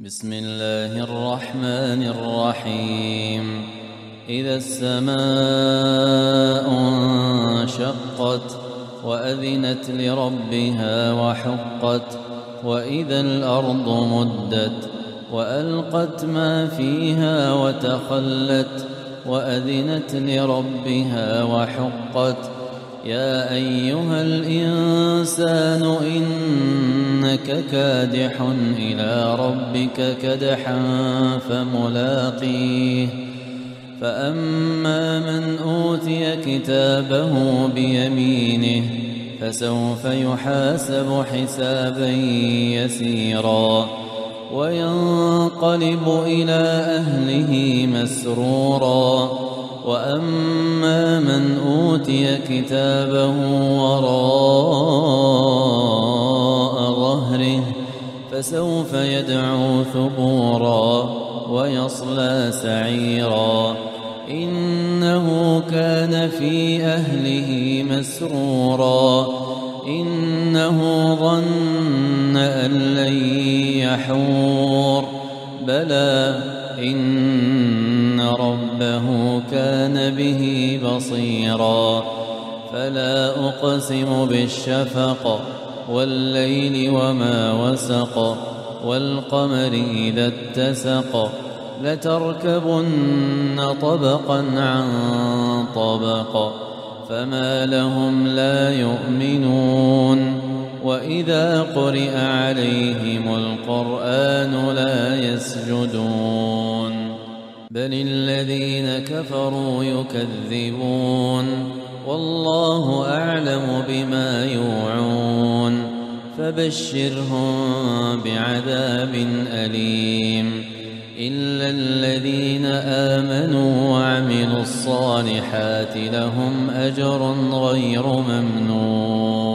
بسم الله الرحمن الرحيم. إذا السماء انشقت وأذنت لربها وحقت وإذا الأرض مدت وألقت ما فيها وتخلت وأذنت لربها وحقت يا أيها الإنسان إنك كادح إلى ربك كدحا فملاقيه فأما من أوتي كتابه بيمينه فسوف يحاسب حسابا يسيرا وينقلب إلى أهله مسرورا وأما من أوتي كتابه وراء ظهره فسوف يدعو ثبورا ويصلى سعيرا إنه كان في أهله مسرورا إنه ظن أن لن يحور بلى إن ربه كان به بصيرا فلا أقسم بالشفق والليل وما وسق والقمر إذا اتسق لتركبن طبقا عن طبق فما لهم لا يؤمنون وإذا قرئ عليهم القرآن لا يسجدون بل الذين كفروا يكذبون والله أعلم بما يوعون فبشرهم بعذاب أليم إلا الذين آمنوا وعملوا الصالحات لهم أجر غير ممنون.